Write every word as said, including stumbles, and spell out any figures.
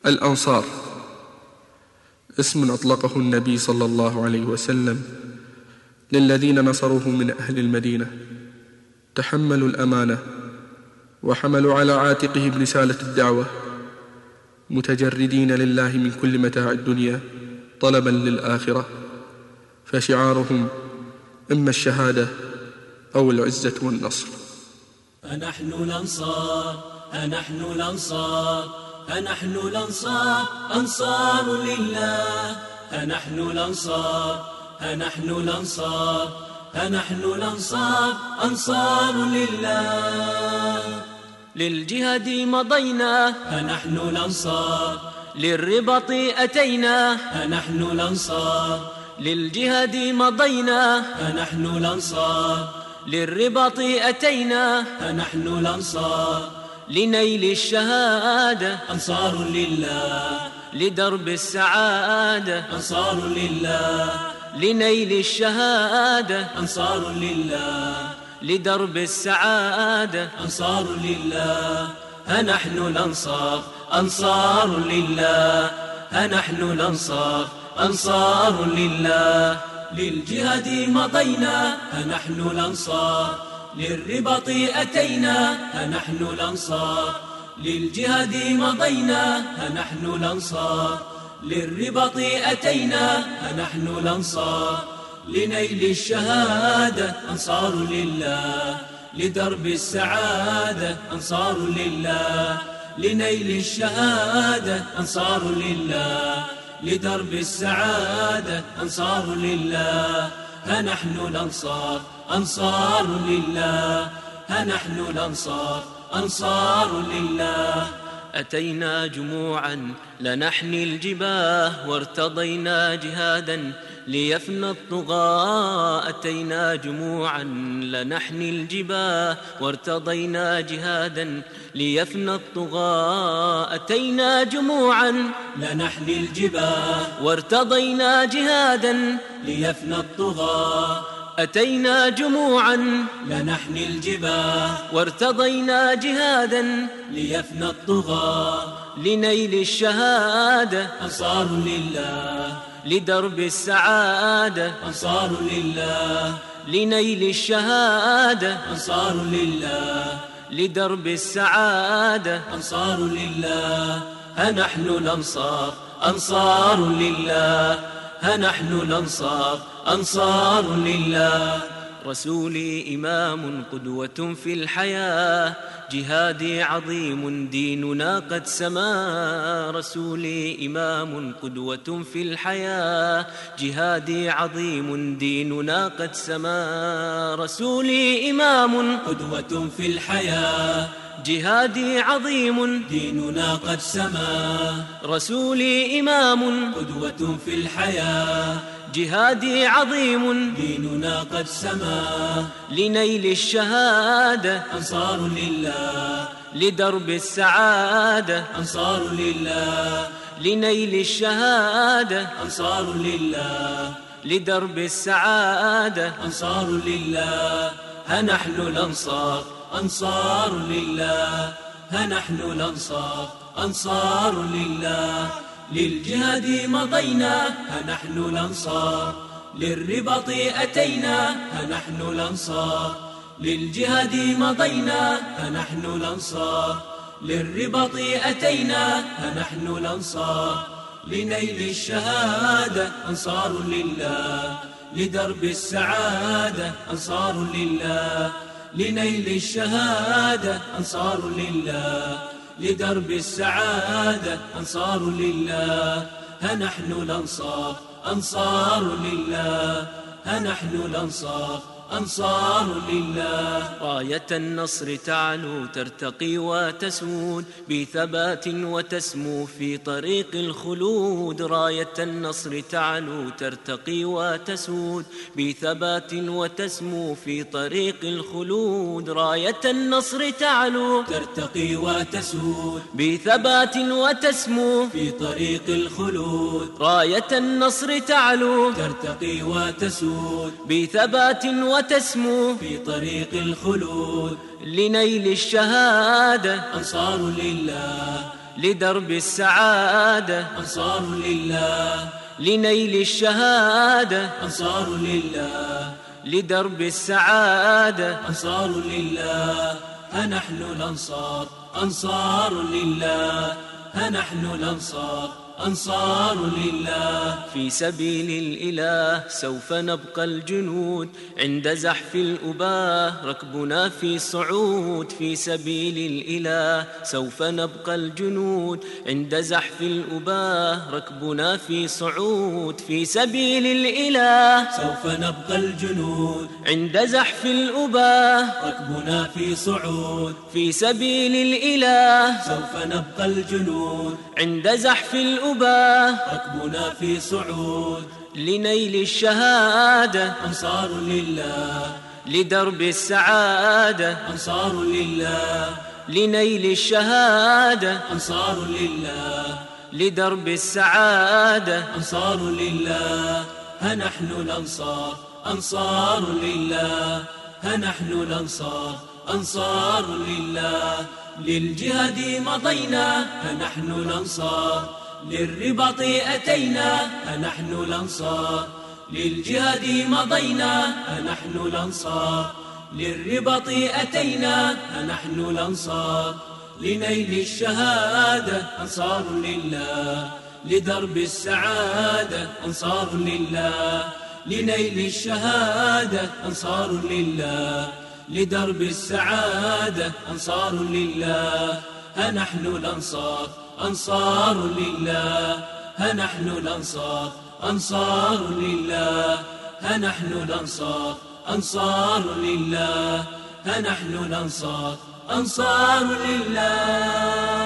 الأنصار اسم أطلقه النبي صلى الله عليه وسلم للذين نصروه من أهل المدينة، تحملوا الأمانة وحملوا على عاتقهم رسالة الدعوة، متجردين لله من كل متاع الدنيا طلبا للآخرة، فشعارهم إما الشهادة أو العزة والنصر. فنحن الأنصار فنحن الأنصار فنحن الأنصار أنصار لله، فنحن الأنصار فنحن الأنصار فنحن الأنصار أنصار لله. للجهاد مضينا فنحن الأنصار، للرباط أتينا فنحن الأنصار، للجهاد مضينا فنحن الأنصار، للرباط أتينا فنحن الأنصار، لنيل الشهادة أنصار لله، لدرب السعادة أنصار لله، لنيل الشهادة أنصار لله، لدرب السعادة أنصار لله. فنحن الأنصار أنصار لله، فنحن الأنصار أنصار لله. للجهاد مضينا فنحن الأنصار، للرباط أتينا فنحن الأنصار، للجهاد مضينا فنحن الأنصار، للرباط أتينا فنحن الأنصار، لنيل الشهادة أنصار لله، لدرب السعادة أنصار لله، لنيل الشهادة أنصار لله، لدرب السعادة أنصار لله. فنحن الأنصار أنصار لله، فنحن الأنصار أنصار لله. أتينا جموعا لنحمي الجباه، وارتضينا جهادا ليفنى الطغاة. أتينا جموعا لنحمي الجباه، وارتضينا جهادا ليفنى الطغاة. أتينا جموعا لنحمي الجباه، وارتضينا جهادا ليفنى الطغاة. أتينا جموعا لنحمي الجباه، وارتضينا جهادا ليفنى الطغاة، لنيل الشهادة أنصار لله، لدرب السعادة أنصار لله، لنيل الشهادة أنصار لله، لدرب السعادة أنصار لله. فنحن الأنصار أنصار لله، فنحن الأنصار أنصار لله. رسولي إمام قدوة في الحياة، جهادي عظيم ديننا قد سما. رسولي إمام قدوة في الحياة، جهادي عظيم ديننا قد سما. رسولي إمام قدوة في الحياة، جهادي عظيم ديننا قد سما. رسولي إمام قدوة في الحياة، جهادي عظيم ديننا قد سما. لنيل الشهادة أنصار لله، لدرب السعادة أنصار لله، لنيل الشهادة أنصار لله، لدرب السعادة أنصار لله. فنحن الأنصار أنصار لله، فنحن الأنصار أنصار لله. للجهاد مضينا فنحن الأنصار، للرباط أتينا فنحن الأنصار، للجهاد مضينا فنحن الأنصار، للرباط أتينا فنحن الأنصار، لنيل الشهادة أنصار لله، لدرب السعادة أنصار لله، لنيل الشهادة أنصار لله، لدرب السعادة أنصار لله. فنحن الأنصار أنصار لله، فنحن الأنصار أنصار لله. راية النصر تعلو ترتقي وتسود بثبات وتسمو في طريق الخلود. راية النصر تعلو ترتقي وتسود بثبات وتسمو في طريق الخلود. راية النصر تعلو ترتقي وتسود بثبات وتسمو في طريق الخلود. راية النصر تعلو ترتقي وتسود بثبات وتسمو تسمو في طريق الخلود. لنيل الشهادة أنصار لله، لدرب السعادة أنصار لله، لنيل الشهادة أنصار لله، لدرب السعادة أنصار لله. هنحن الأنصار أنصار لله، هنحن الأنصار أنصار لله. في سبيل الإله سوف نبقى الجنود، عند زحف الأباه ركبنا في صعود. في سبيل الإله سوف نبقى الجنود، عند زحف الأباه ركبنا في صعود. في سبيل الإله سوف نبقى الجنود، عند زحف الأباه ركبنا في صعود. في سبيل الإله سوف نبقى الجنود، عند زحف الأباه ركبنا في صعود. لنيل الشهادة أنصار لله، لدرب السعادة أنصار لله، لنيل الشهادة أنصار لله، لدرب السعادة أنصار لله. هنحن الأنصار أنصار لله، هنحن الأنصار أنصار لله. للجهاد مضينا هنحن الأنصار، للرباط أتينا هنحن الأنصار. للجهاد مضينا هنحن الأنصار، للرباط أتينا هنحن الأنصار. لنيل الشهادة أنصار لله، لدرب السعادة أنصار لله، لنيل الشهادة أنصار لله، لدرب السعادة أنصار لله. هنحن الأنصار أنصار لله، هنحن الأنصار أنصار لله، هنحن الأنصار أنصار لله، هنحن الأنصار أنصار لله.